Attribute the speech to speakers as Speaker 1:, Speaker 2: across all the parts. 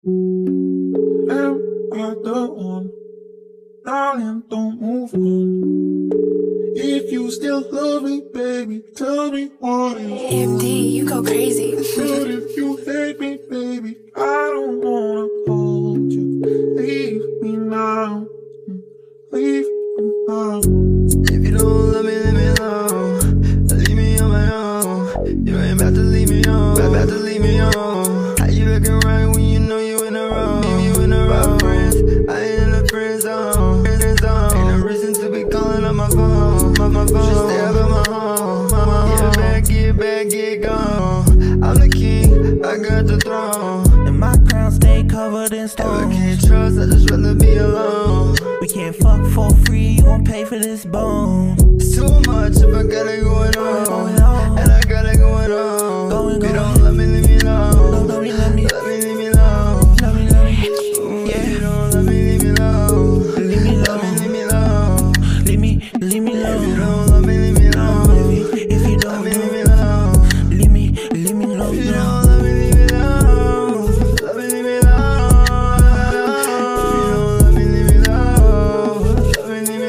Speaker 1: Am I the one? Darling, don't move on. If you still love me, baby, tell me what is wrong.
Speaker 2: EMD, you go crazy.
Speaker 1: But if you hate me, baby, I don't wanna hold you. Leave me now. Leave me now.
Speaker 3: If you don't love me, leave me alone. Leave me on my own. You ain't about to leave me on. About to leave me on. How you looking right when you know you in the wrong? You in the wrong. Friends, I ain't in the friend zone. Ain't no reason to be calling on my phone. My phone. Just stay up at my home. Get back, get gone. I'm the king, I got the throne.
Speaker 4: And my crown stay covered in stones.
Speaker 3: I can't trust, I just rather be alone.
Speaker 4: We can't fuck for free, you gon' pay for this bone.
Speaker 3: It's too much if I got it going on. And I got it going on. If you don't love me, leave me alone.
Speaker 4: Love me, love me,
Speaker 3: Love me, leave me alone.
Speaker 4: love me, love me.
Speaker 3: Yeah. If you don't love me, leave me alone.
Speaker 4: Leave me
Speaker 3: Love me,
Speaker 4: alone.
Speaker 3: leave me alone.
Speaker 4: Leave me
Speaker 3: If you
Speaker 4: alone.
Speaker 3: don't love me, leave me alone.
Speaker 4: If you
Speaker 3: Love
Speaker 4: don't
Speaker 3: me, leave me alone.
Speaker 4: leave me alone.
Speaker 3: If you don't love me, leave me alone. Love me, leave me alone. If you don't love me, leave me alone. Love me, leave me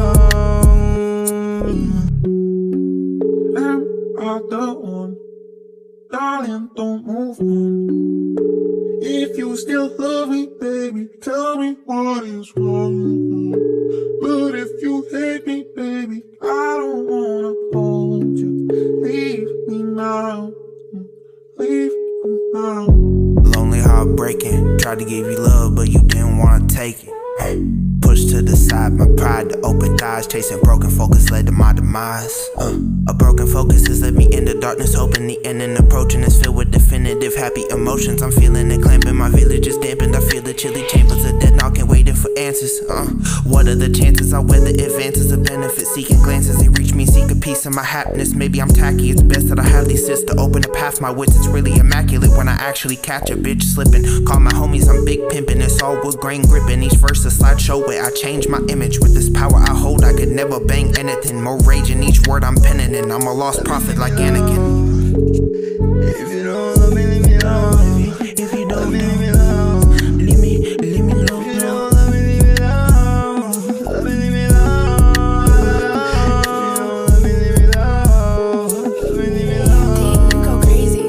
Speaker 3: alone.
Speaker 1: Am I the one? Darling, don't move on. If you still love me, baby, tell me what is wrong. But if you hate me, baby, I don't wanna hold you. Leave me now. Leave me now.
Speaker 4: Lonely, heartbreaking. Tried to give you love, but you didn't wanna take it. Pushed to the side, my pride to open thighs. Chasing broken focus led to my demise. A broken focus has led me into darkness, hoping the end and approaching is filled with definitive happy emotions. I'm feeling it clamping, my village is dampened. I feel the chilly chambers of death knocking, waiting for answers. What are the chances I weather advances of benefit seeking glances? They reach me, seek a piece of my happiness. Maybe I'm tacky, it's best that I have these sits to open the path. My wits, it's really immaculate when I actually catch a bitch slipping. Call my homies, I'm big pimping. It's all wood grain gripping. Each verse a slideshow where I change my image. With this power I hold, I could never bang anything. More rage in each word I'm penning in. I'm a lost prophet like Anakin.
Speaker 3: If you don't love me, leave me alone.
Speaker 4: If you
Speaker 3: Love
Speaker 4: don't
Speaker 3: me, leave me alone.
Speaker 4: leave me alone.
Speaker 3: If you don't love me, leave me alone. Love me, leave me alone. If you don't love me, leave me alone. Love me, leave me alone.
Speaker 2: EMD, you go crazy.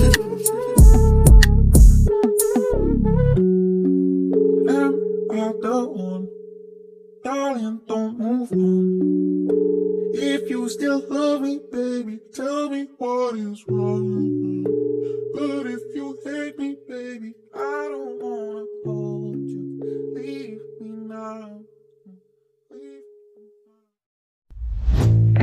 Speaker 1: Am I the one? Darling, don't move on. If you still love me, baby, tell me what is wrong. But if